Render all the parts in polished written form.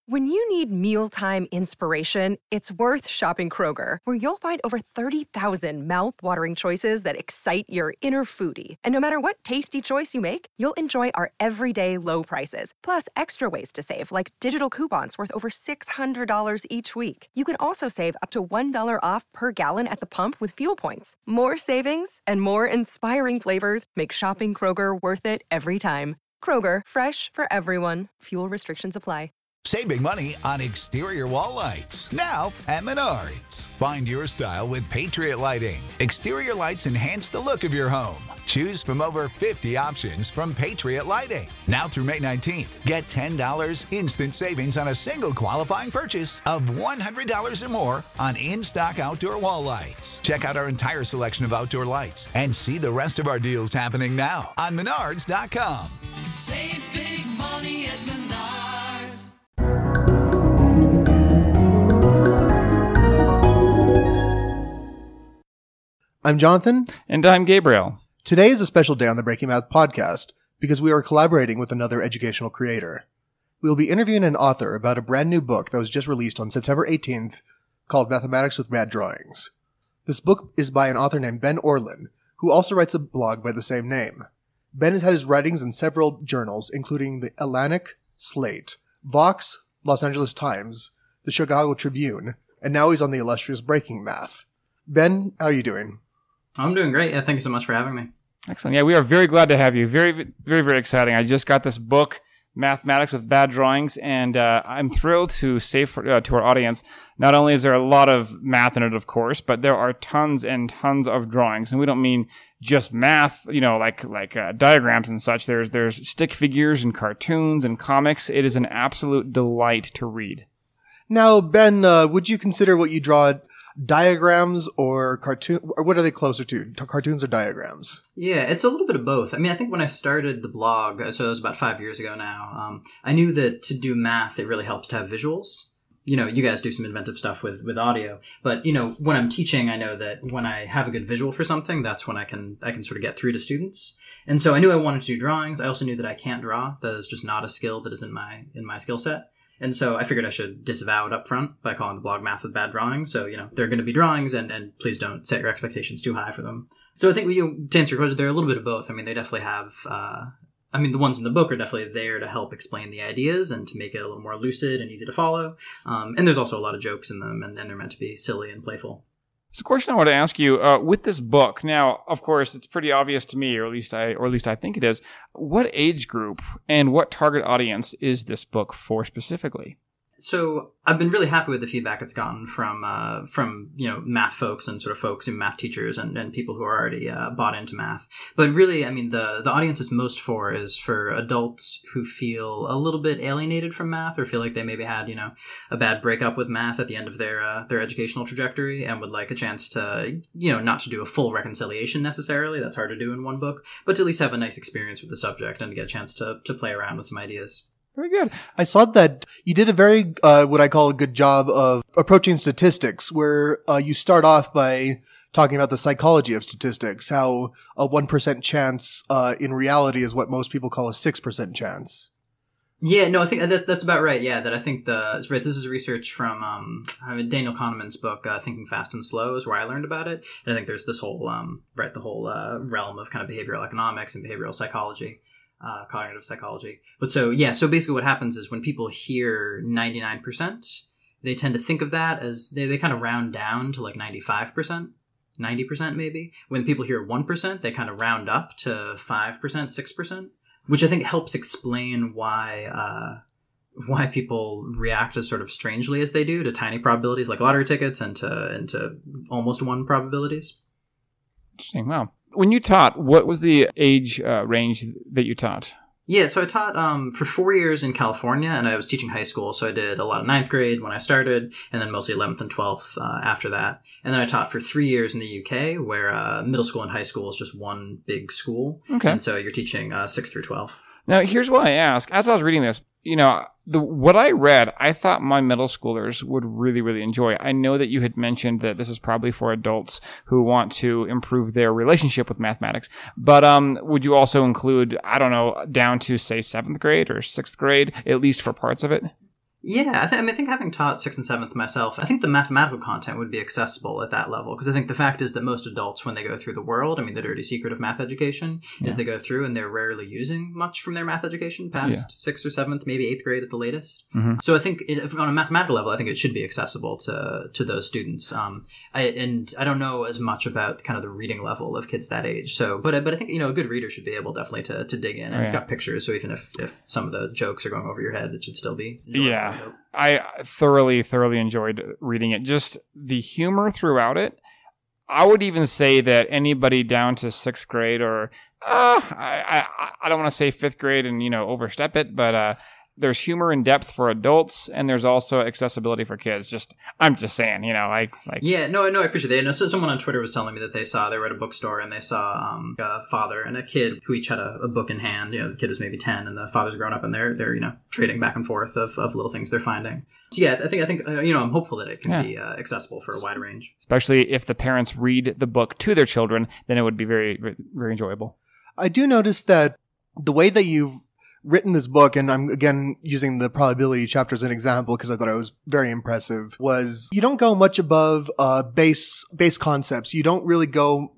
When you need mealtime inspiration, it's worth shopping Kroger, where you'll find over 30,000 mouth-watering choices that excite your inner foodie. And no matter what tasty choice you make, you'll enjoy our everyday low prices, plus extra ways to save, like digital coupons worth over $600 each week. You can also save up to $1 off per gallon at the pump with fuel points. More savings and more inspiring flavors make shopping Kroger worth it every time. Kroger, fresh for everyone. Fuel restrictions apply. Save big money on exterior wall lights. Now at Menards. Find your style with Patriot Lighting. Exterior lights enhance the look of your home. Choose from over 50 options from Patriot Lighting. Now through May 19th, get $10 instant savings on a single qualifying purchase of $100 or more on in-stock outdoor wall lights. Check out our entire selection of outdoor lights and see the rest of our deals happening now on Menards.com. Save big money at Menards. I'm Jonathan. And I'm Gabriel. Today is a special day on the Breaking Math podcast because we are collaborating with another educational creator. We will be interviewing an author about a brand new book that was just released on September 18th called Mathematics with Bad Drawings. This book is by an author named Ben Orlin, who also writes a blog by the same name. Ben has had his writings in several journals, including the Atlantic, Slate, Vox, Los Angeles Times, the Chicago Tribune, and now he's on the illustrious Breaking Math. Ben, how are you doing? I'm doing great. Yeah, thank you so much for having me. Excellent. Yeah, we are very glad to have you. Very, very, very exciting. I just got this book, Mathematics with Bad Drawings, and I'm thrilled to say to our audience, not only is there a lot of math in it, of course, but there are tons and tons of drawings. And we don't mean just math, like diagrams and such. There's stick figures and cartoons and comics. It is an absolute delight to read. Now, Ben, would you consider what you draw diagrams or cartoon, or what are they closer to, cartoons or diagrams? Yeah, it's a little bit of both. I mean, I think when I started the blog, so it was about 5 years ago now, I knew that to do math, it really helps to have visuals. You guys do some inventive stuff with audio, but when I'm teaching, I know that when I have a good visual for something, that's when I can sort of get through to students. And so I knew I wanted to do drawings. I also knew that I can't draw. That is just not a skill that is in my skill set. And so I figured I should disavow it up front by calling the blog Math with Bad Drawings. So, there are going to be drawings, and please don't set your expectations too high for them. So I think, to answer your question, they're a little bit of both. I mean, they definitely have, the ones in the book are definitely there to help explain the ideas and to make it a little more lucid and easy to follow. And there's also a lot of jokes in them, and they're meant to be silly and playful. So the question I want to ask you, with this book, now, of course, it's pretty obvious to me, or at least I think it is, what age group and what target audience is this book for specifically? So I've been really happy with the feedback it's gotten from math folks and sort of folks and math teachers and people who are already bought into math. But really, I mean, the audience it's most for is for adults who feel a little bit alienated from math or feel like they maybe had, a bad breakup with math at the end of their educational trajectory and would like a chance to, not to do a full reconciliation necessarily. That's hard to do in one book, but to at least have a nice experience with the subject and to get a chance to play around with some ideas. Very good. I saw that you did a very, what I call a good job of approaching statistics, where you start off by talking about the psychology of statistics, how a 1% chance in reality is what most people call a 6% chance. Yeah, no, I think that's about right. Yeah, that I think this is research from Daniel Kahneman's book, Thinking Fast and Slow, is where I learned about it. And I think there's this whole realm of kind of behavioral economics and behavioral psychology. Cognitive psychology. But so basically what happens is when people hear 99%, they tend to think of that as, they kind of round down to like 95%, 90% maybe. When people hear 1%, they kind of round up to 5%, 6%, which I think helps explain why people react as sort of strangely as they do to tiny probabilities like lottery tickets and to almost 1 probabilities. Interesting. Wow. When you taught, what was the age range that you taught? Yeah, so I taught for 4 years in California, and I was teaching high school, so I did a lot of 9th grade when I started, and then mostly 11th and 12th after that. And then I taught for 3 years in the UK, where middle school and high school is just one big school. Okay. And so you're teaching 6 through 12. Now, here's what I ask. As I was reading this, what I read, I thought my middle schoolers would really, really enjoy. I know that you had mentioned that this is probably for adults who want to improve their relationship with mathematics, but would you also include, I don't know, down to, say, 7th grade or 6th grade, at least for parts of it? Yeah, I think having taught 6th and 7th myself, I think the mathematical content would be accessible at that level. Because I think the fact is that most adults, when they go through the world, I mean, the dirty secret of math education is they go through and they're rarely using much from their math education past 6th or 7th, maybe 8th grade at the latest. So I think on a mathematical level, I think it should be accessible to those students. I don't know as much about kind of the reading level of kids that age. So, but I think, a good reader should be able definitely to dig in. And it's got pictures, so even if some of the jokes are going over your head, it should still be enjoyable. Yeah. I thoroughly enjoyed reading it. Just the humor throughout it. I would even say that anybody down to 6th grade or I don't want to say 5th grade and, overstep it, but there's humor and depth for adults, and there's also accessibility for kids. I'm just saying, Yeah, no, I appreciate that. So someone on Twitter was telling me that they were at a bookstore and they saw a father and a kid who each had a book in hand. The kid was maybe 10 and the father's grown up, and they're trading back and forth of little things they're finding. So yeah, I think I'm hopeful that it can be accessible for a wide range. Especially if the parents read the book to their children, then it would be very, very enjoyable. I do notice that the way that you've written this book, and I'm again using the probability chapter as an example because I thought it was very impressive, was you don't go much above base concepts. You don't really go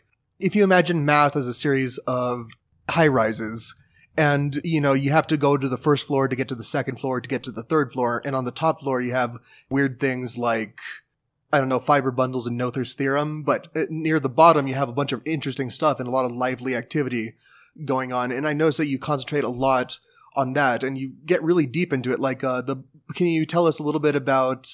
if you imagine math as a series of high rises, and you have to go to the first floor to get to the second floor to get to the third floor, and on the top floor you have weird things like, I don't know, fiber bundles and Noether's theorem, but near the bottom you have a bunch of interesting stuff and a lot of lively activity going on. And I noticed that you concentrate a lot on that and you get really deep into it. Can you tell us a little bit about,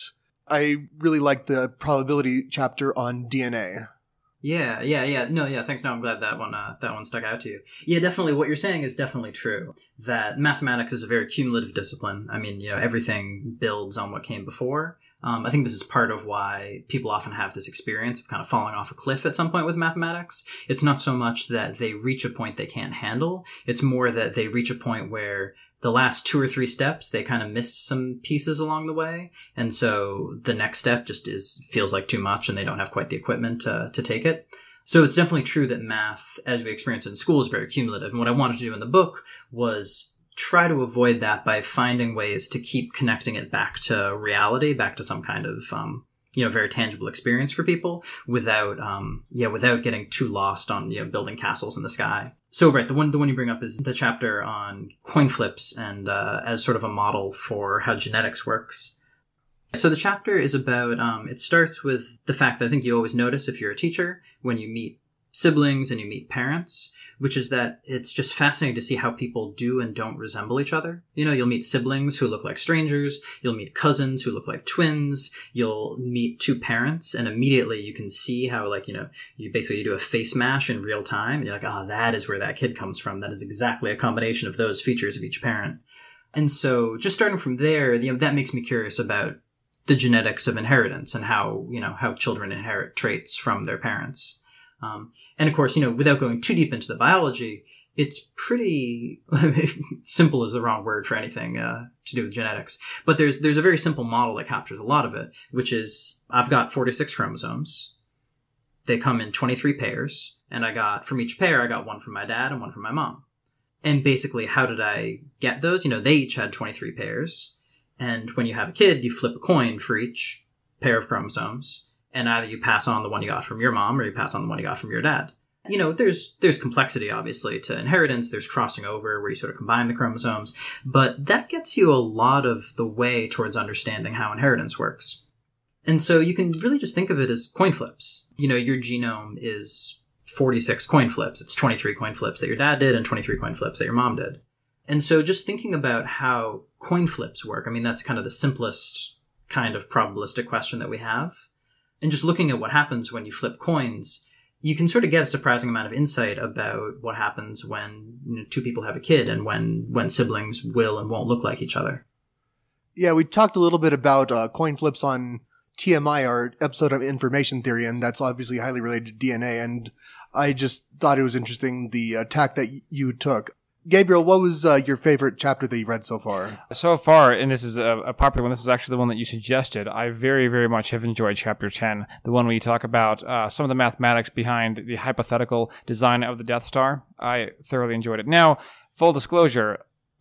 I really like the probability chapter on DNA. Yeah. No, yeah, thanks. No, I'm glad that one stuck out to you. Yeah, definitely. What you're saying is definitely true, that mathematics is a very cumulative discipline. I mean, everything builds on what came before. I think this is part of why people often have this experience of kind of falling off a cliff at some point with mathematics. It's not so much that they reach a point they can't handle. It's more that they reach a point where the last 2 or 3 steps, they kind of missed some pieces along the way. And so the next step just feels like too much and they don't have quite the equipment to take it. So it's definitely true that math, as we experience it in school, is very cumulative. And what I wanted to do in the book was try to avoid that by finding ways to keep connecting it back to reality, back to some kind of, very tangible experience for people without getting too lost on, building castles in the sky. So, right, the one you bring up is the chapter on coin flips and, as sort of a model for how genetics works. So the chapter is about, it starts with the fact that I think you always notice if you're a teacher when you meet siblings and you meet parents, which is that it's just fascinating to see how people do and don't resemble each other. You'll meet siblings who look like strangers. You'll meet cousins who look like twins. You'll meet 2 parents, and immediately you can see how, you do a face mash in real time, and you're like, that is where that kid comes from. That is exactly a combination of those features of each parent. And so just starting from there, that makes me curious about the genetics of inheritance and how children inherit traits from their parents. And of course, without going too deep into the biology, it's pretty simple is the wrong word for anything to do with genetics. But there's a very simple model that captures a lot of it, which is I've got 46 chromosomes. They come in 23 pairs, and from each pair, I got one from my dad and one from my mom. And basically, how did I get those? They each had 23 pairs. And when you have a kid, you flip a coin for each pair of chromosomes. And either you pass on the one you got from your mom or you pass on the one you got from your dad. There's complexity, obviously, to inheritance. There's crossing over where you sort of combine the chromosomes. But that gets you a lot of the way towards understanding how inheritance works. And so you can really just think of it as coin flips. Your genome is 46 coin flips. It's 23 coin flips that your dad did and 23 coin flips that your mom did. And so just thinking about how coin flips work, I mean, that's kind of the simplest kind of probabilistic question that we have. And just looking at what happens when you flip coins, you can sort of get a surprising amount of insight about what happens when 2 people have a kid and when siblings will and won't look like each other. Yeah, we talked a little bit about coin flips on TMI, our episode of information theory, and that's obviously highly related to DNA. And I just thought it was interesting, the tack that you took. Gabriel, what was your favorite chapter that you've read so far? So far, and this is a popular one, this is actually the one that you suggested, I very, very much have enjoyed Chapter 10, the one where you talk about some of the mathematics behind the hypothetical design of the Death Star. I thoroughly enjoyed it. Now, full disclosure,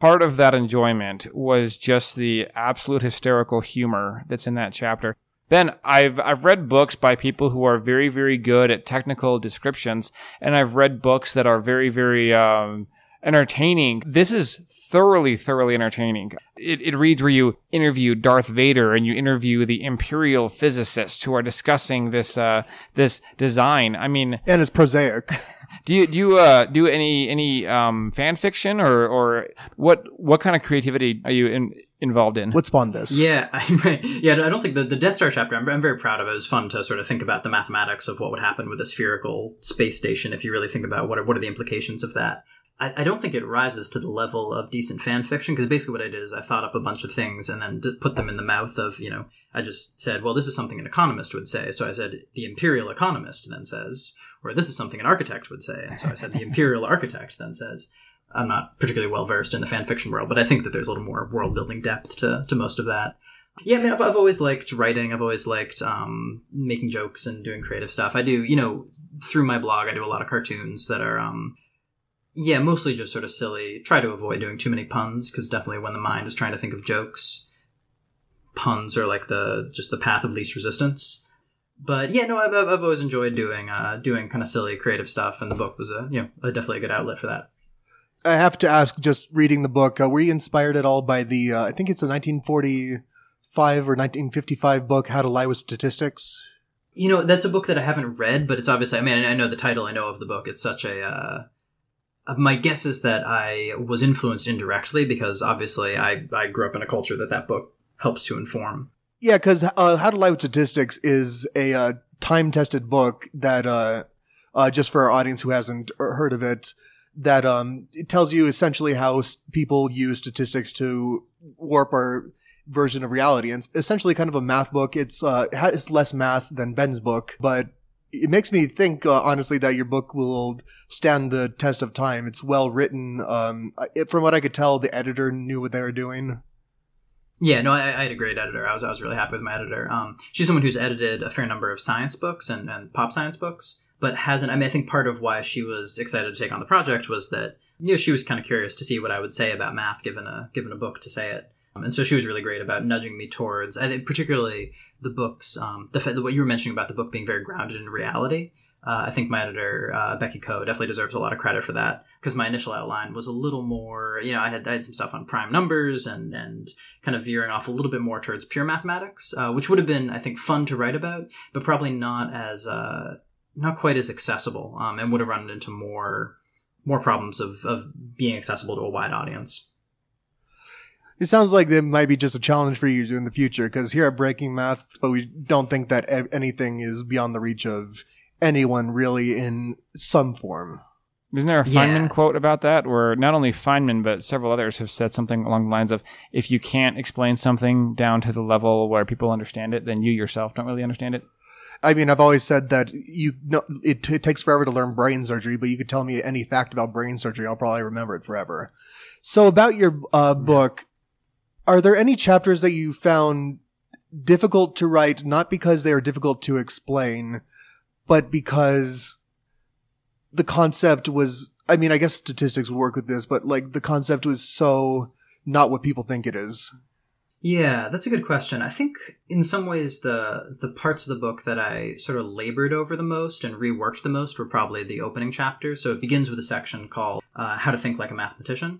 part of that enjoyment was just the absolute hysterical humor that's in that chapter. Then I've read books by people who are very, very good at technical descriptions, and I've read books that are very, very entertaining. This is thoroughly, thoroughly entertaining. It reads where you interview Darth Vader and you interview the Imperial physicists who are discussing this design. I mean, and it's prosaic. Do you do any fan fiction or what kind of creativity are you involved in? What spawned this? Yeah, I don't think the Death Star chapter, I'm very proud of it. It was fun to sort of think about the mathematics of what would happen with a spherical space station if you really think about what are the implications of that. I don't think it rises to the level of decent fan fiction, because basically what I did is I thought up a bunch of things and then put them in the mouth of, I just said, well, this is something an economist would say. So I said, the Imperial Economist then says, or this is something an architect would say. And so I said, the Imperial Architect then says. I'm not particularly well versed in the fan fiction world, but I think that there's a little more world building depth to most of that. Yeah, I mean, I've always liked writing. I've always liked making jokes and doing creative stuff. I do, through my blog, I do a lot of cartoons that are, mostly just sort of silly. Try to avoid doing too many puns, because definitely when the mind is trying to think of jokes, puns are like just the path of least resistance. But yeah, no, I've always enjoyed doing kind of silly creative stuff, and the book was definitely a good outlet for that. I have to ask, just reading the book, were you inspired at all by the, I think it's a 1945 or 1955 book, How to Lie with Statistics? That's a book that I haven't read, but it's obviously, I mean, I know the title, I know of the book. It's such my guess is that I was influenced indirectly, because obviously I grew up in a culture that book helps to inform. Yeah, because How to Lie with Statistics is a time-tested book that, just for our audience who hasn't heard of it, that it tells you essentially how people use statistics to warp our version of reality. And it's essentially kind of a math book. It's less math than Ben's book, but it makes me think, honestly, that your book will stand the test of time. It's well written. From what I could tell, the editor knew what they were doing. Yeah, no, I had a great editor. I was really happy with my editor. She's someone who's edited a fair number of science books and pop science books, but hasn't. I mean, I think part of why she was excited to take on the project was that she was kind of curious to see what I would say about math given a book to say it. And so she was really great about nudging me towards, I think, particularly the books, what you were mentioning about the book being very grounded in reality. I think my editor, Becky Coe, definitely deserves a lot of credit for that, because my initial outline was a little more, I had some stuff on prime numbers and kind of veering off a little bit more towards pure mathematics, which would have been, I think, fun to write about, but probably not quite as accessible, and would have run into more problems of being accessible to a wide audience. It sounds like there might be just a challenge for you in the future, because here at Breaking Math, but we don't think that anything is beyond the reach of anyone really in some form. Isn't there a Feynman quote about that, where not only Feynman, but several others have said something along the lines of, if you can't explain something down to the level where people understand it, then you yourself don't really understand it? I mean, I've always said that it takes forever to learn brain surgery, but you could tell me any fact about brain surgery, I'll probably remember it forever. So about your book, are there any chapters that you found difficult to write, not because they are difficult to explain, but because the concept was, I mean, I guess statistics would work with this, but like the concept was so not what people think it is? Yeah, that's a good question. I think in some ways the parts of the book that I sort of labored over the most and reworked the most were probably the opening chapter. So it begins with a section called How to Think Like a Mathematician.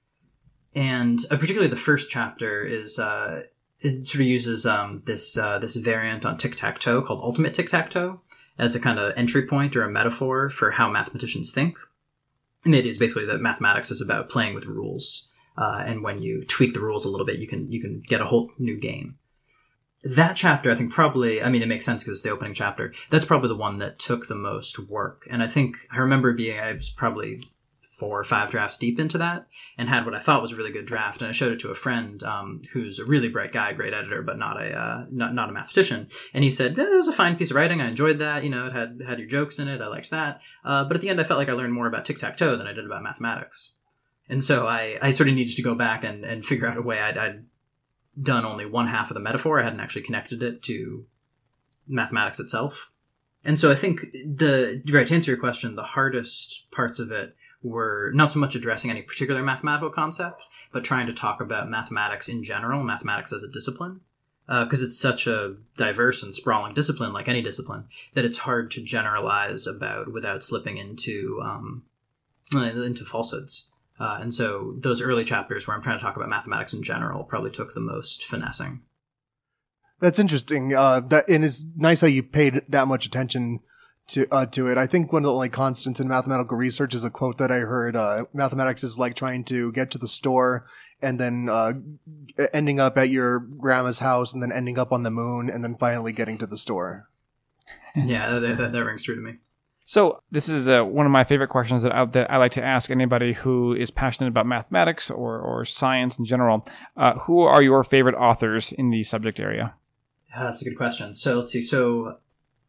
And particularly the first chapter is it sort of uses this variant on tic-tac-toe called Ultimate Tic-Tac-Toe as a kind of entry point or a metaphor for how mathematicians think. And the idea is basically that mathematics is about playing with rules. And when you tweak the rules a little bit, you can get a whole new game. That chapter, I think probably, I mean, it makes sense because it's the opening chapter. That's probably the one that took the most work. And I think I remember I was probably 4 or 5 drafts deep into that and had what I thought was a really good draft. And I showed it to a friend who's a really bright guy, great editor, but not a mathematician. And he said, that was a fine piece of writing. I enjoyed that. It had your jokes in it. I liked that. But at the end, I felt like I learned more about tic-tac-toe than I did about mathematics. And so I sort of needed to go back and figure out a way. I'd done only one half of the metaphor. I hadn't actually connected it to mathematics itself. And so I think to answer your question, the hardest parts of it were not so much addressing any particular mathematical concept, but trying to talk about mathematics in general, mathematics as a discipline. Because it's such a diverse and sprawling discipline, like any discipline, that it's hard to generalize about without slipping into falsehoods. And so those early chapters where I'm trying to talk about mathematics in general probably took the most finessing. That's interesting. And it's nice how you paid that much attention to it. I think one of the only constants in mathematical research is a quote that I heard. Mathematics is like trying to get to the store and then ending up at your grandma's house and then ending up on the moon and then finally getting to the store. Yeah, that rings true to me. So this is one of my favorite questions that I like to ask anybody who is passionate about mathematics or science in general. Who are your favorite authors in the subject area? That's a good question. So let's see. So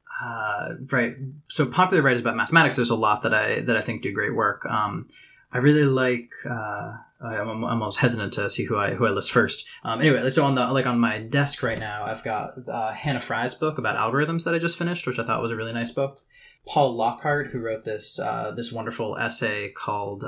popular writers about mathematics, there's a lot that I think do great work. I really like. I'm almost hesitant to see who I list first. Anyway, so on my desk right now, I've got Hannah Fry's book about algorithms that I just finished, which I thought was a really nice book. Paul Lockhart, who wrote this wonderful essay called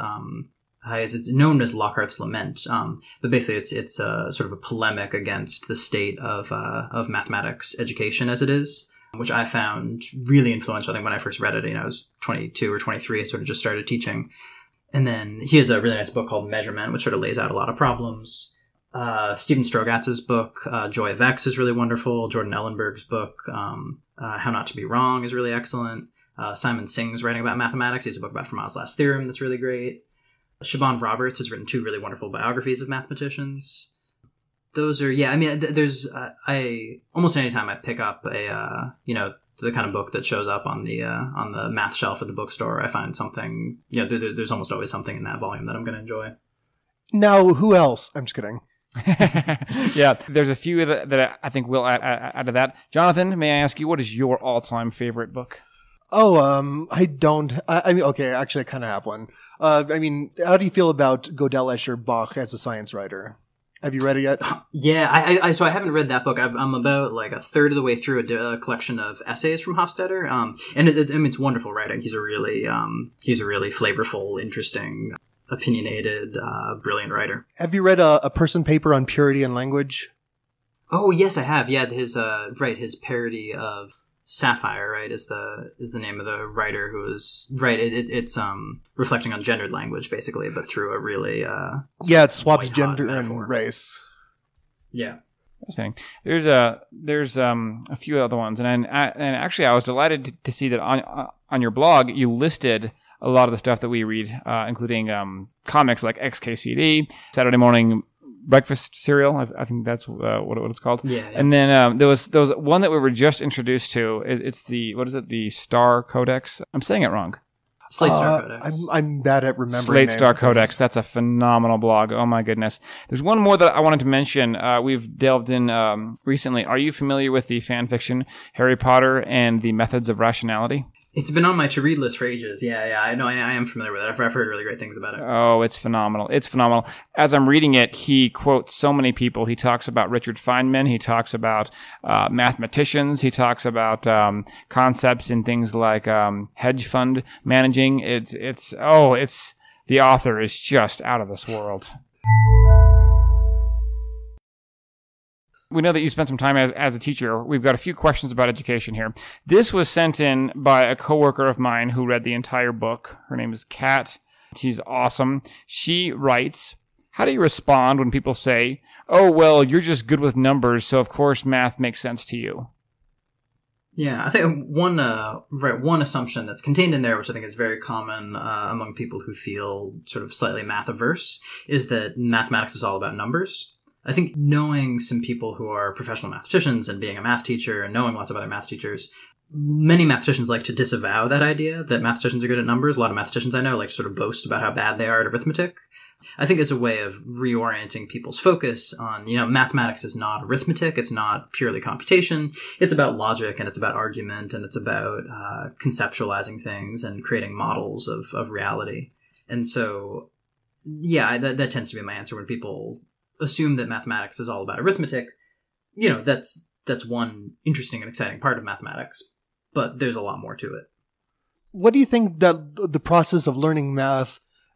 it's known as Lockhart's Lament, but basically it's sort of a polemic against the state of mathematics education as it is, which I found really influential. I think when I first read it, I was 22 or 23, I sort of just started teaching. And then he has a really nice book called Measurement, which sort of lays out a lot of problems. Stephen Strogatz's book, Joy of X, is really wonderful. Jordan Ellenberg's book, How Not to Be Wrong, is really excellent. Simon Singh's writing about mathematics. He has a book about Fermat's Last Theorem that's really great. Siobhan Roberts has written 2 really wonderful biographies of mathematicians. Those are, there's, almost any time I pick up the kind of book that shows up on the math shelf at the bookstore, I find something, there's almost always something in that volume that I'm going to enjoy. Now, who else? I'm just kidding. Yeah, there's a few that I think we'll add to that. Jonathan, may I ask you, what is your all-time favorite book? Oh, I don't. I mean, okay, actually, I kind of have one. How do you feel about Gödel, Escher, Bach as a science writer? Have you read it yet? Yeah, so I haven't read that book. I'm about like a third of the way through a collection of essays from Hofstadter, and it's wonderful writing. He's a really flavorful, interesting, opinionated, brilliant writer. Have you read a Person paper on purity and language? Oh yes, I have. Yeah, his parody of Sapphire, right, is the name of the writer who is right. It's reflecting on gendered language basically, but through a really it swaps gender and race. Yeah, interesting. There's a few other ones, and actually I was delighted to see that on your blog you listed a lot of the stuff that we read, including comics like XKCD, Saturday Morning Breakfast Cereal. I think that's what it's called. Yeah. And then there was one that we were just introduced to. It's the Star Codex. I'm saying it wrong. Slate Star Codex. I'm bad at remembering Slate Star Codex. That's a phenomenal blog. Oh my goodness. There's one more that I wanted to mention. We've delved in recently. Are you familiar with the fan fiction Harry Potter and the Methods of Rationality? It's been on my to-read list for ages. Yeah, I know. I am familiar with it. I've heard really great things about it. Oh, it's phenomenal. It's phenomenal. As I'm reading it, he quotes so many people. He talks about Richard Feynman. He talks about mathematicians. He talks about concepts in things like hedge fund managing. It's the author is just out of this world. We know that you spent some time as a teacher. We've got a few questions about education here. This was sent in by a coworker of mine who read the entire book. Her name is Kat. She's awesome. She writes, how do you respond when people say, oh, well, you're just good with numbers, so of course math makes sense to you? Yeah, I think one assumption that's contained in there, which I think is very common among people who feel sort of slightly math averse, is that mathematics is all about numbers. I think knowing some people who are professional mathematicians and being a math teacher and knowing lots of other math teachers, many mathematicians like to disavow that idea that mathematicians are good at numbers. A lot of mathematicians I know like to sort of boast about how bad they are at arithmetic. I think it's a way of reorienting people's focus on, mathematics is not arithmetic. It's not purely computation. It's about logic and it's about argument and it's about conceptualizing things and creating models of reality. And so, yeah, that tends to be my answer when people assume that mathematics is all about arithmetic. That's one interesting and exciting part of mathematics, but there's a lot more to it. What do you think that the process of learning math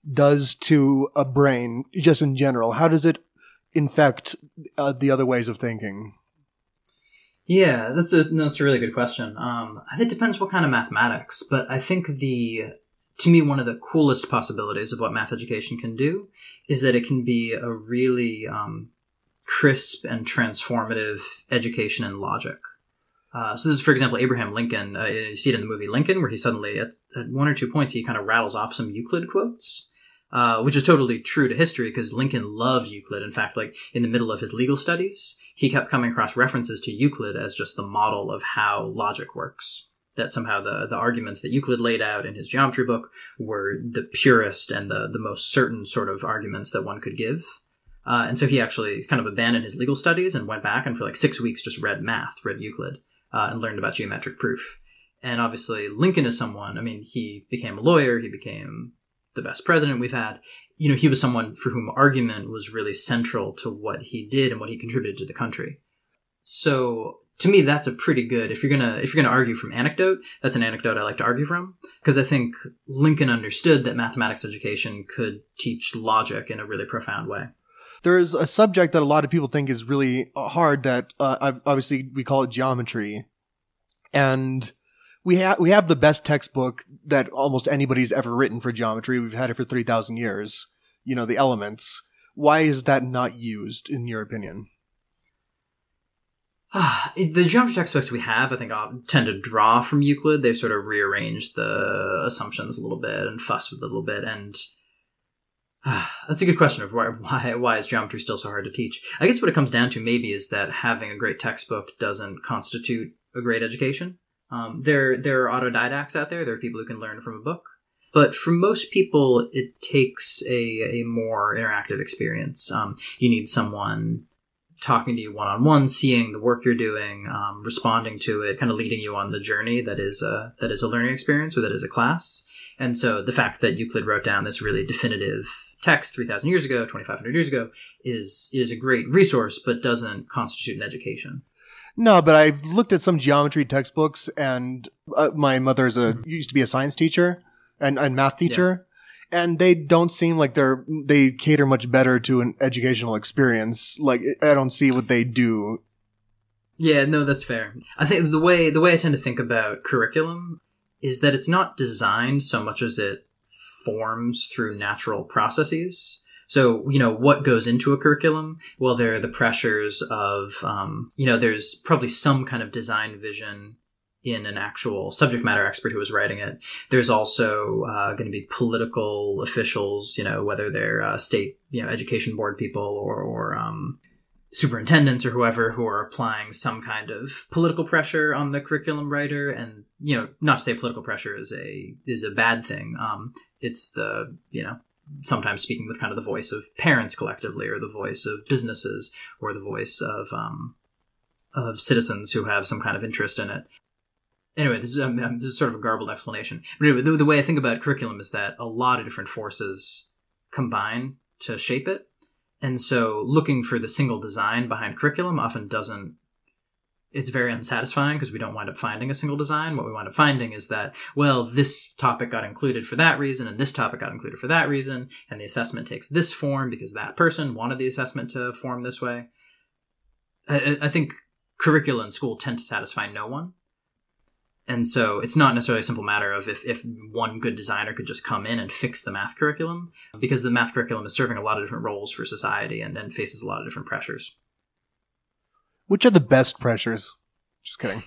does to a brain, just in general? How does it infect the other ways of thinking? Yeah, that's a really good question. I think it depends what kind of mathematics, but I think to me, one of the coolest possibilities of what math education can do is that it can be a really crisp and transformative education in logic. So this is, for example, Abraham Lincoln. You see it in the movie Lincoln, where he suddenly, at one or two points, he kind of rattles off some Euclid quotes, which is totally true to history because Lincoln loved Euclid. In fact, like in the middle of his legal studies, he kept coming across references to Euclid as just the model of how logic works. That somehow the arguments that Euclid laid out in his geometry book were the purest and the most certain sort of arguments that one could give. And so he actually kind of abandoned his legal studies and went back and for like 6 weeks just read Euclid, and learned about geometric proof. And obviously Lincoln is someone, I mean, he became a lawyer, he became the best president we've had. You know, he was someone for whom argument was really central to what he did and what he contributed to the country. So to me, that's a pretty good, if you're gonna argue from anecdote, that's an anecdote I like to argue from, because I think Lincoln understood that mathematics education could teach logic in a really profound way. There's a subject that a lot of people think is really hard that obviously we call it geometry. And we have the best textbook that almost anybody's ever written for geometry. We've had it for 3,000 years. You know, the Elements. Why is that not used, in your opinion? The geometry textbooks we have, I think, tend to draw from Euclid. They've sort of rearranged the assumptions a little bit and fussed with it a little bit. And that's a good question of why is geometry still so hard to teach? I guess what it comes down to maybe is that having a great textbook doesn't constitute a great education. There are autodidacts out there. There are people who can learn from a book. But for most people, it takes a more interactive experience. You need someone talking to you one-on-one, seeing the work you're doing, responding to it, kind of leading you on the journey that is a learning experience or that is a class. And so the fact that Euclid wrote down this really definitive text 3,000 years ago, 2,500 years ago, is a great resource, but doesn't constitute an education. No, but I've looked at some geometry textbooks, and my mother used to be a science teacher and math teacher, and they don't seem like they cater much better to an educational experience. Like, I don't see what they do. Yeah, no, that's fair. I think the way I tend to think about curriculum is that it's not designed so much as it forms through natural processes. So, you know, what goes into a curriculum? Well, there are the pressures of, there's probably some kind of design vision in an actual subject matter expert who was writing it. There's also going to be political officials, you know, whether they're state, education board people or superintendents or whoever who are applying some kind of political pressure on the curriculum writer. And, you know, not to say political pressure is a bad thing. It's sometimes speaking with kind of the voice of parents collectively, or the voice of businesses, or the voice of citizens who have some kind of interest in it. Anyway, this is sort of a garbled explanation. But anyway, the way I think about curriculum is that a lot of different forces combine to shape it. And so looking for the single design behind curriculum often it's very unsatisfying because we don't wind up finding a single design. What we wind up finding is that, well, this topic got included for that reason, and this topic got included for that reason, and the assessment takes this form because that person wanted the assessment to form this way. I think curricula in school tend to satisfy no one. And so it's not necessarily a simple matter of if one good designer could just come in and fix the math curriculum, because the math curriculum is serving a lot of different roles for society and faces a lot of different pressures. Which are the best pressures? Just kidding.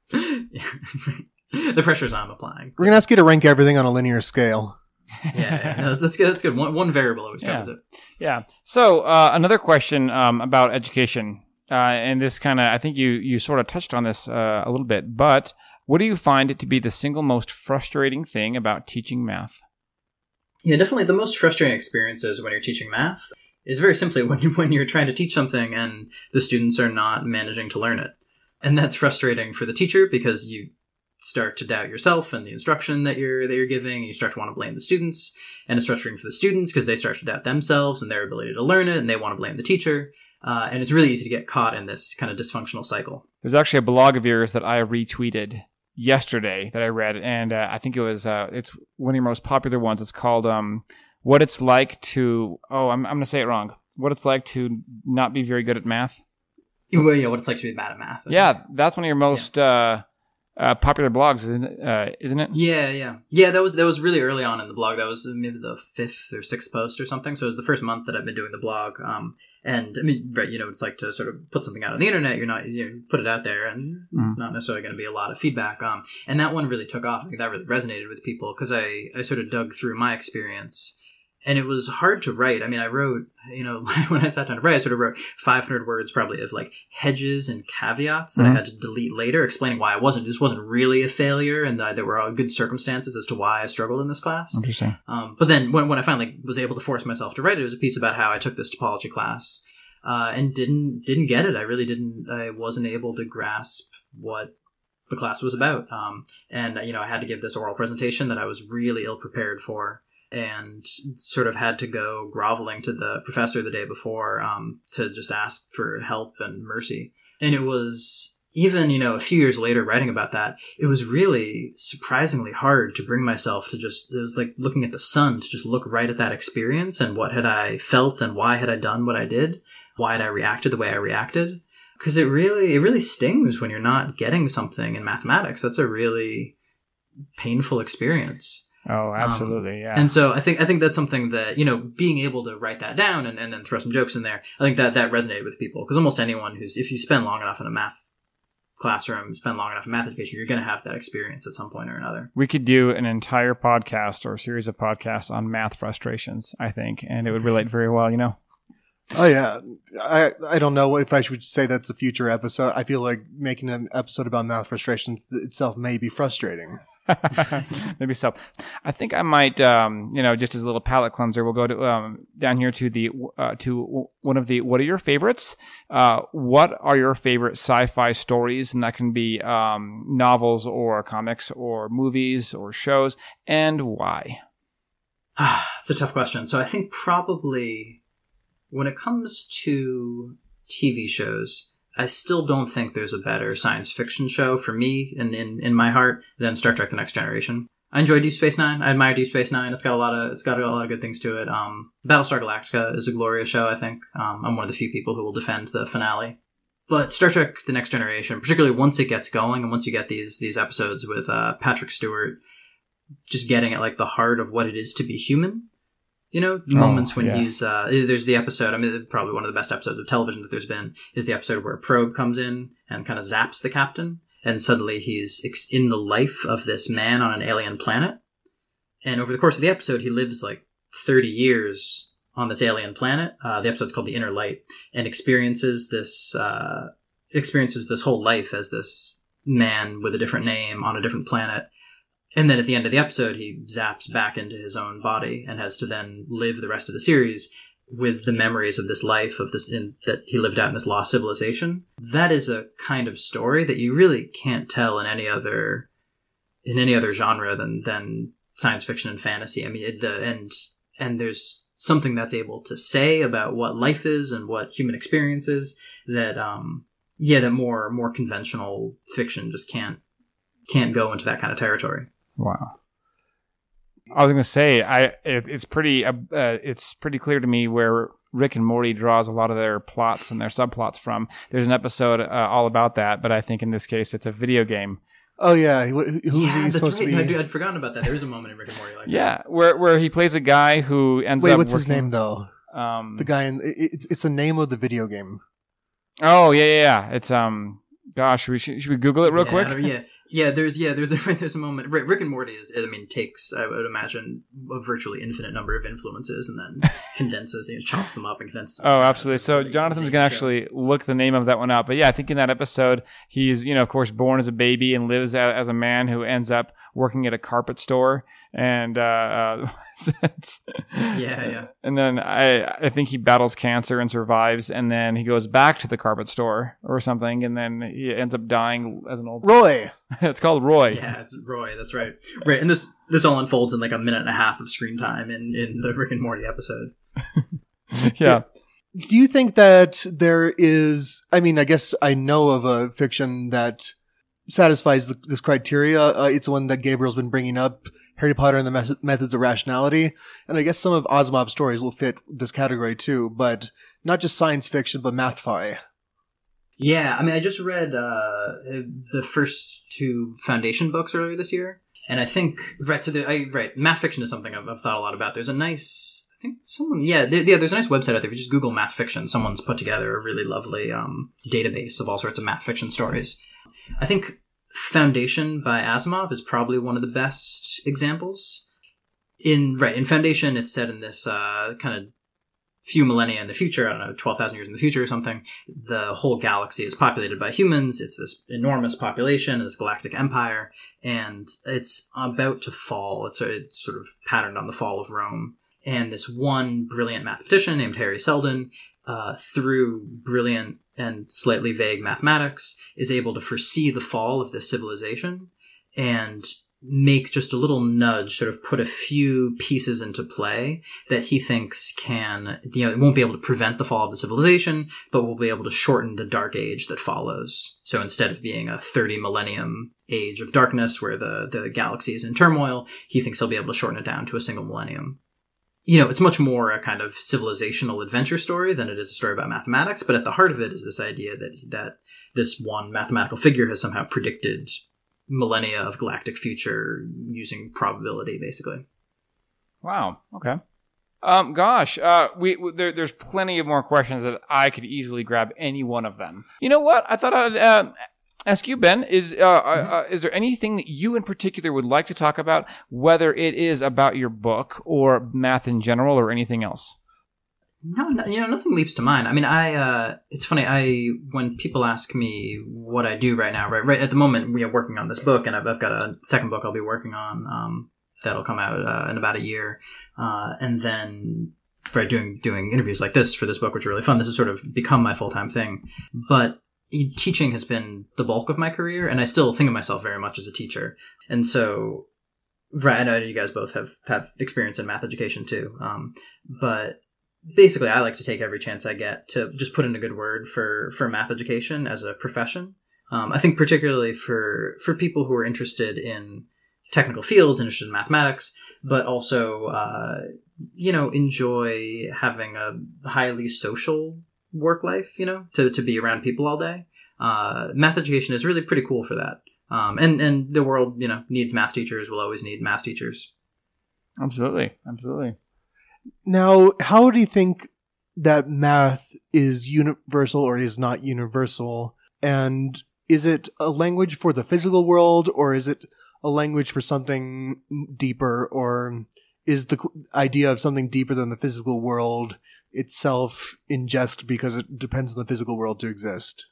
The pressures I'm applying. We're going to ask you to rank everything on a linear scale. Yeah. No, that's good. That's good. One variable always covers it. Yeah. So another question about education, and this kind of, I think you sort of touched on this a little bit, but what do you find to be the single most frustrating thing about teaching math? Yeah, definitely the most frustrating experiences when you're teaching math is very simply when you're trying to teach something and the students are not managing to learn it. And that's frustrating for the teacher because you start to doubt yourself and the instruction that you're giving, and you start to want to blame the students. And it's frustrating for the students because they start to doubt themselves and their ability to learn it, and they want to blame the teacher. And it's really easy to get caught in this kind of dysfunctional cycle. There's actually a blog of yours that I retweeted yesterday that I read, and I think it's one of your most popular ones. It's called what it's like to, I'm going to say it wrong, what it's like to not be very good at math. Well, yeah, what it's like to be bad at math. Yeah, that's one of your most popular blogs, isn't it? Yeah. That was really early on in the blog. That was maybe the 5th or 6th post or something. So it was the first month that I've been doing the blog. And I mean, right, it's like to sort of put something out on the internet. You're not, put it out there, and it's not necessarily going to be a lot of feedback. And that one really took off. I think that really resonated with people because I sort of dug through my experience. And it was hard to write. I mean, I wrote, when I sat down to write, I sort of wrote 500 words probably of like hedges and caveats that I had to delete later, explaining why this wasn't really a failure, and that there were all good circumstances as to why I struggled in this class. Interesting. But then when I finally was able to force myself to write it was a piece about how I took this topology class and didn't get it. I wasn't able to grasp what the class was about. And I had to give this oral presentation that I was really ill prepared for, and sort of had to go groveling to the professor the day before to just ask for help and mercy. And it was, even, a few years later writing about that, it was really surprisingly hard to bring myself to it was like looking at the sun, to just look right at that experience and what had I felt and why had I done what I did? Why had I reacted the way I reacted? Because it really stings when you're not getting something in mathematics. That's a really painful experience. Oh, absolutely, yeah. And so I think that's something that, being able to write that down and then throw some jokes in there, I think that resonated with people. Because almost anyone if you spend long enough in a math classroom, spend long enough in math education, you're going to have that experience at some point or another. We could do an entire podcast or a series of podcasts on math frustrations, I think, and it would relate very well, Oh, yeah. I don't know if I should say that's a future episode. I feel like making an episode about math frustrations itself may be frustrating. Maybe so. I think I might, just as a little palate cleanser, we'll go to down here to the to one of the. What are your favorites? What are your favorite sci-fi stories? And that can be novels or comics or movies or shows, and why? It's a tough question. So I think probably when it comes to TV shows, I still don't think there's a better science fiction show for me in my heart than Star Trek: The Next Generation. I enjoy Deep Space Nine. I admire Deep Space Nine. It's got a lot of good things to it. Battlestar Galactica is a glorious show, I think. I'm one of the few people who will defend the finale. But Star Trek: The Next Generation, particularly once it gets going and once you get these episodes with Patrick Stewart just getting at like the heart of what it is to be human. Moments when he's, there's the episode, probably one of the best episodes of television that there's been, is the episode where a probe comes in and kind of zaps the captain, and suddenly he's in the life of this man on an alien planet. And over the course of the episode, he lives like 30 years on this alien planet. The episode's called The Inner Light, and experiences this whole life as this man with a different name on a different planet. And then at the end of the episode, he zaps back into his own body and has to then live the rest of the series with the memories of this life that he lived out in this lost civilization. That is a kind of story that you really can't tell in any other genre than science fiction and fantasy. And there's something that's able to say about what life is and what human experience is that that more conventional fiction just can't go into that kind of territory. Wow. I was going to say, it's pretty clear to me where Rick and Morty draws a lot of their plots and their subplots from. There's an episode all about that, but I think in this case it's a video game. Oh yeah, who's he supposed to be? I'd forgotten about that. There is a moment in Rick and Morty like that. Yeah, where he plays a guy who ends up. Wait, what's his name though? The guy it's the name of the video game. Oh yeah. It's Gosh, should we Google it real quick? There's a moment. Rick and Morty takes, I would imagine, a virtually infinite number of influences and then condenses, chops them up and condenses. Oh, absolutely. So Jonathan's going to actually look the name of that one up. But yeah, I think in that episode, he's, of course, born as a baby and lives as a man who ends up working at a carpet store. And yeah. And then I think he battles cancer and survives, and then he goes back to the carpet store or something, and then he ends up dying as an old Roy. It's called Roy. Yeah, it's Roy. That's right. Right, and this all unfolds in like a minute and a half of screen time in the Rick and Morty episode. Yeah. Do you think that there is? I guess I know of a fiction that satisfies this criteria. It's one that Gabriel's been bringing up. Harry Potter and the Methods of Rationality. And I guess some of Asimov's stories will fit this category too, but not just science fiction, but math-fi. Yeah, I mean, I just read the first 2 Foundation books earlier this year, and I think math fiction is something I've thought a lot about. There's a nice, I think someone, there's a nice website out there. If you just Google math fiction, someone's put together a really lovely database of all sorts of math fiction stories. I think Foundation by Asimov is probably one of the best examples. In Foundation, it's set in this kind of few millennia in the future, I don't know, 12,000 years in the future or something. The whole galaxy is populated by humans. It's this enormous population, this galactic empire, and it's about to fall. It's sort of patterned on the fall of Rome. And this one brilliant mathematician named Harry Seldon, through brilliant and slightly vague mathematics, is able to foresee the fall of this civilization and make just a little nudge, sort of put a few pieces into play that he thinks can, it won't be able to prevent the fall of the civilization, but will be able to shorten the dark age that follows. So instead of being a 30 millennium age of darkness where the galaxy is in turmoil, he thinks he'll be able to shorten it down to a single millennium. It's much more a kind of civilizational adventure story than it is a story about mathematics, but at the heart of it is this idea that this one mathematical figure has somehow predicted millennia of galactic future using probability, basically. Wow. Okay. There's plenty of more questions that I could easily grab any one of them. You know what? I thought I'd ask you, Ben, is there anything that you in particular would like to talk about, whether it is about your book or math in general or anything else? No, nothing leaps to mind. I mean, it's funny, when people ask me what I do right now, right at the moment we are working on this book, and I've got a second book I'll be working on, that'll come out in about a year. And then doing interviews like this for this book, which are really fun. This has sort of become my full-time thing. But teaching has been the bulk of my career, and I still think of myself very much as a teacher. And so, I know you guys both have experience in math education too. But basically, I like to take every chance I get to just put in a good word for math education as a profession. I think particularly for people who are interested in technical fields, interested in mathematics, but also, enjoy having a highly social work life, to be around people all day. Math education is really pretty cool for that. And the world, needs math teachers, will always need math teachers. Absolutely. Now, how do you think that math is universal or is not universal? And is it a language for the physical world, or is it a language for something deeper, or is the idea of something deeper than the physical world itself in jest because it depends on the physical world to exist?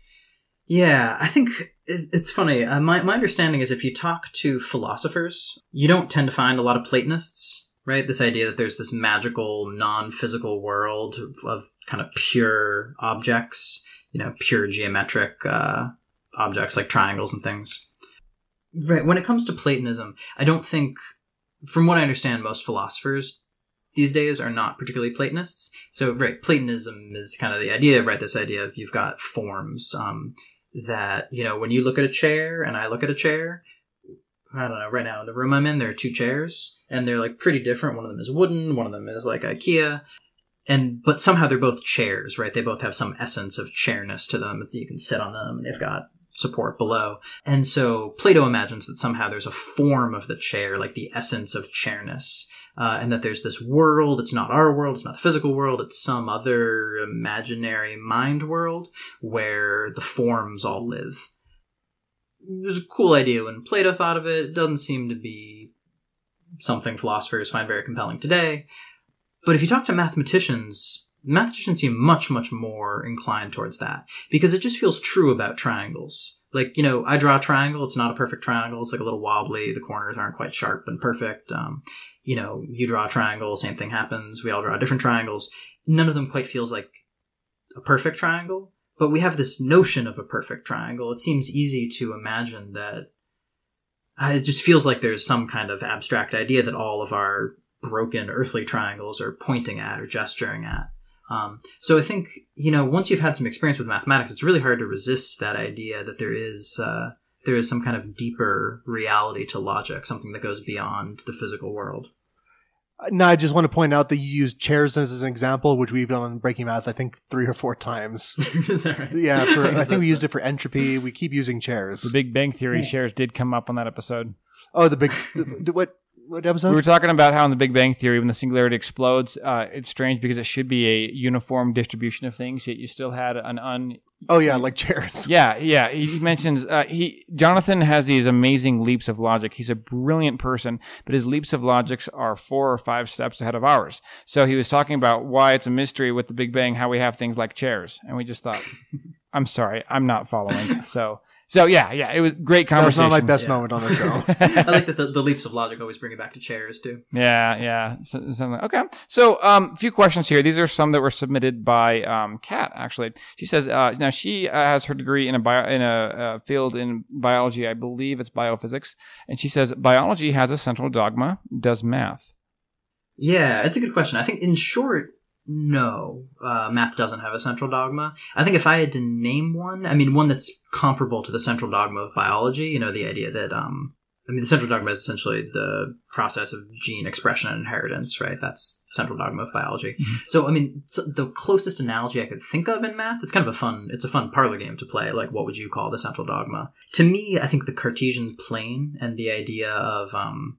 Yeah, I think it's funny. My understanding is if you talk to philosophers, you don't tend to find a lot of Platonists, right? This idea that there's this magical, non-physical world of kind of pure objects, pure geometric objects like triangles and things. Right. When it comes to Platonism, I don't think, from what I understand, most philosophers these days are not particularly Platonists. So, Platonism is kind of the idea, this idea of you've got forms, that, when you look at a chair and I look at a chair, I don't know, right now in the room I'm in, there are 2 chairs and they're like pretty different. One of them is wooden. One of them is like IKEA. But somehow they're both chairs, right? They both have some essence of chairness to them. You can sit on them and they've got support below. And so Plato imagines that somehow there's a form of the chair, like the essence of chairness. And that there's this world, it's not our world, it's not the physical world, it's some other imaginary mind world where the forms all live. It was a cool idea when Plato thought of it. It doesn't seem to be something philosophers find very compelling today. But if you talk to mathematicians seem much, much more inclined towards that because it just feels true about triangles. Like, I draw a triangle, it's not a perfect triangle, it's like a little wobbly, the corners aren't quite sharp and perfect. You draw a triangle, same thing happens. We all draw different triangles. None of them quite feels like a perfect triangle, but we have this notion of a perfect triangle. It seems easy to imagine that it just feels like there's some kind of abstract idea that all of our broken earthly triangles are pointing at or gesturing at. So I think, once you've had some experience with mathematics, it's really hard to resist that idea that there is there is some kind of deeper reality to logic, something that goes beyond the physical world. No, I just want to point out that you used chairs as an example, which we've done on Breaking Math, I think 3 or 4 times. Is that right? Yeah, I think we used it for entropy. We keep using chairs. The Big Bang Theory shares did come up on that episode. Oh, what episode? We were talking about how in the Big Bang Theory, when the singularity explodes, it's strange because it should be a uniform distribution of things, yet you still had an Oh yeah, like chairs. Yeah. He mentions Jonathan has these amazing leaps of logic. He's a brilliant person, but his leaps of logic are 4 or 5 steps ahead of ours. So he was talking about why it's a mystery with the Big Bang, how we have things like chairs, and we just thought, I'm sorry, I'm not following. So yeah, it was great conversation. That's not my best moment on the show. I like that the leaps of logic always bring it back to chairs too. Yeah. Okay. So a few questions here. These are some that were submitted by Kat, actually. She says, now she has her degree in a field in biology. I believe it's biophysics. And she says, biology has a central dogma. Does math? Yeah, it's a good question. I think in short, no, math doesn't have a central dogma. I think if I had to name one, one that's comparable to the central dogma of biology, the idea that, the central dogma is essentially the process of gene expression and inheritance, right? That's the central dogma of biology. Mm-hmm. So, the closest analogy I could think of in math, it's a fun parlor game to play. Like, what would you call the central dogma? To me, I think the Cartesian plane and the idea of,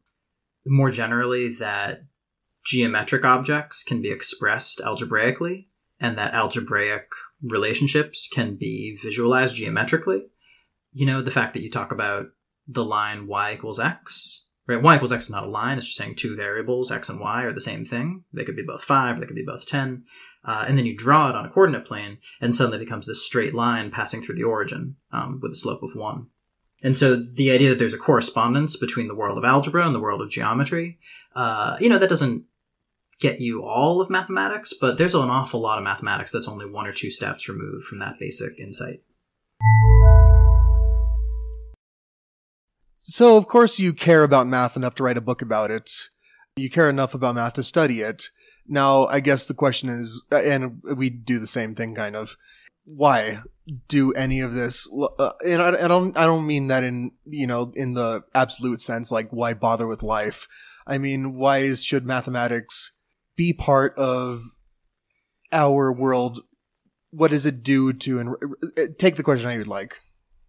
more generally, that geometric objects can be expressed algebraically, and that algebraic relationships can be visualized geometrically. The fact that you talk about the line y equals x, right? Y equals x is not a line. It's just saying 2 variables, x and y, are the same thing. They could be both 5, or they could be both 10. And then you draw it on a coordinate plane, and suddenly it becomes this straight line passing through the origin with a slope of 1. And so the idea that there's a correspondence between the world of algebra and the world of geometry, that doesn't get you all of mathematics, but there's an awful lot of mathematics that's only 1 or 2 steps removed from that basic insight. So, of course, you care about math enough to write a book about it. You care enough about math to study it. Now, I guess the question is, and we do the same thing, kind of, why do any of this? And I don't mean that in the absolute sense, like why bother with life. I mean, why should mathematics be part of our world? What does it do to take the question how you'd like?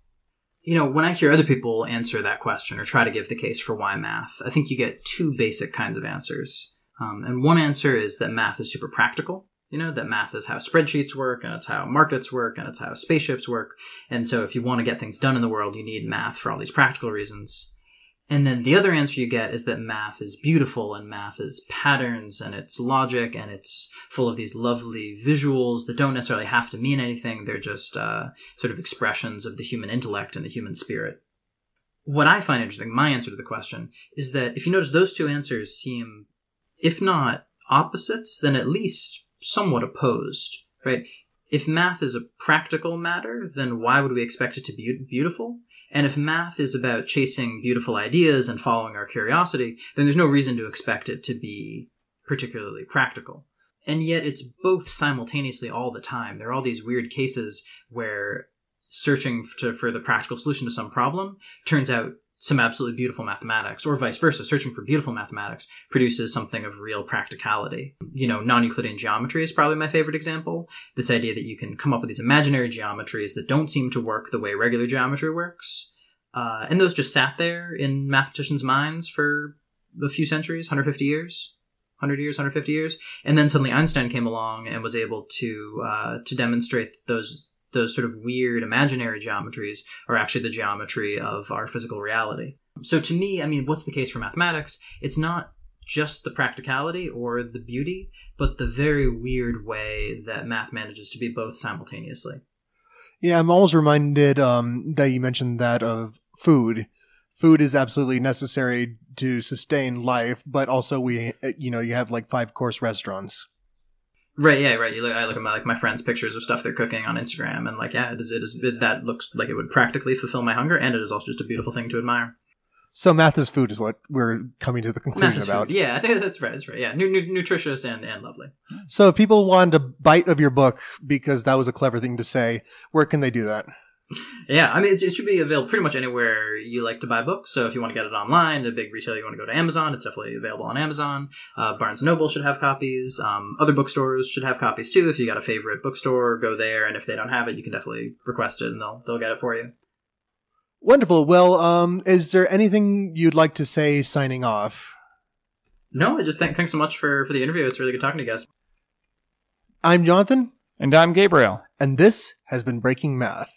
When I hear other people answer that question or try to give the case for why math, I think you get 2 basic kinds of answers. And one answer is that math is super practical. That math is how spreadsheets work, and it's how markets work, and it's how spaceships work. And so if you want to get things done in the world, you need math for all these practical reasons. And then the other answer you get is that math is beautiful, and math is patterns, and it's logic, and it's full of these lovely visuals that don't necessarily have to mean anything. They're just sort of expressions of the human intellect and the human spirit. What I find interesting, my answer to the question, is that if you notice, those 2 answers seem, if not opposites, then at least somewhat opposed, right? If math is a practical matter, then why would we expect it to be beautiful? And if math is about chasing beautiful ideas and following our curiosity, then there's no reason to expect it to be particularly practical. And yet it's both simultaneously all the time. There are all these weird cases where searching for the practical solution to some problem turns out some absolutely beautiful mathematics, or vice versa. Searching for beautiful mathematics produces something of real practicality. Non-Euclidean geometry is probably my favorite example. This idea that you can come up with these imaginary geometries that don't seem to work the way regular geometry works. And those just sat there in mathematicians' minds for a few centuries, 150 years. 100 years, 150 years. And then suddenly Einstein came along and was able to demonstrate those sort of weird imaginary geometries are actually the geometry of our physical reality. So to me, what's the case for mathematics? It's not just the practicality or the beauty, but the very weird way that math manages to be both simultaneously. Yeah, I'm always reminded that you mentioned that of food. Food is absolutely necessary to sustain life, but also you have like 5-course restaurants. Right, yeah, right. I look at my friends' pictures of stuff they're cooking on Instagram, and that looks like it would practically fulfill my hunger, and it is also just a beautiful thing to admire. So math is food is what we're coming to the conclusion about. Food. Yeah, I think that's right. That's right. Yeah, nutritious and lovely. So if people wanted a bite of your book because that was a clever thing to say, where can they do that? Yeah, I mean, it should be available pretty much anywhere you like to buy books. So if you want to get it online, a big retailer, you want to go to Amazon, it's definitely available on Amazon. Barnes & Noble should have copies. Other bookstores should have copies too. If you got a favorite bookstore, go there. And if they don't have it, you can definitely request it and they'll get it for you. Wonderful. Well, is there anything you'd like to say signing off? No, I just thanks so much for the interview. It's really good talking to you guys. I'm Jonathan. And I'm Gabriel. And this has been Breaking Math.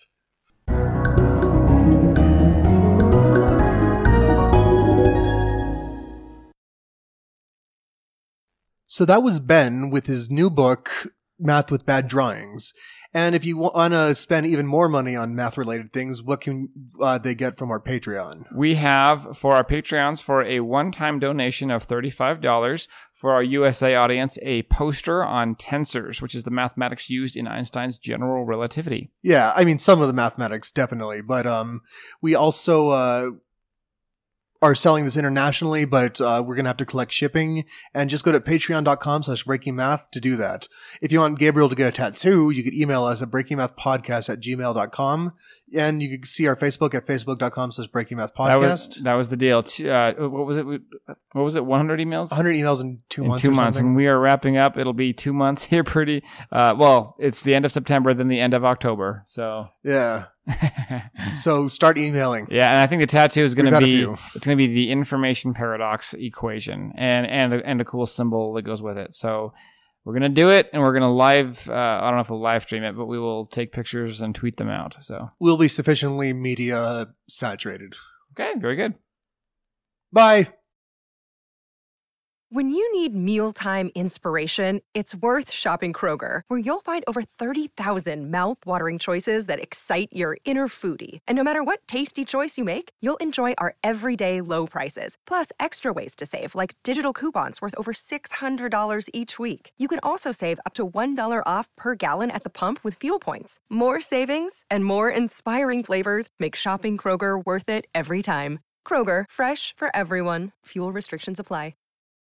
So that was Ben with his new book, Math with Bad Drawings. And if you want to spend even more money on math-related things, what can they get from our Patreon? We have, for our Patreons, for a one-time donation of $35, for our USA audience, a poster on tensors, which is the mathematics used in Einstein's general relativity. Yeah, I mean, some of the mathematics, definitely. But we also are selling this internationally, but we're going to have to collect shipping. And just go to patreon.com/breakingmath to do that. If you want Gabriel to get a tattoo, you could email us at breakingmathpodcast@gmail.com. And you can see our Facebook at facebook.com/breakingmathpodcast. That was the deal. What was it? 100 emails? 100 emails in 2 months. 2 months. Something. And we are wrapping up. It'll be 2 months here pretty. Well, it's the end of September, then the end of October. So. Yeah. So start emailing. Yeah, and I think the tattoo is going to be few. it's going to be the information paradox equation and a cool symbol that goes with it. So we're going to do it, and we're going to live. I don't know if we'll live stream it, but we will take pictures and tweet them out. So we'll be sufficiently media saturated. Okay, very good. Bye. When you need mealtime inspiration, it's worth shopping Kroger, where you'll find over 30,000 mouth-watering choices that excite your inner foodie. And no matter what tasty choice you make, you'll enjoy our everyday low prices, plus extra ways to save, like digital coupons worth over $600 each week. You can also save up to $1 off per gallon at the pump with fuel points. More savings and more inspiring flavors make shopping Kroger worth it every time. Kroger, fresh for everyone. Fuel restrictions apply.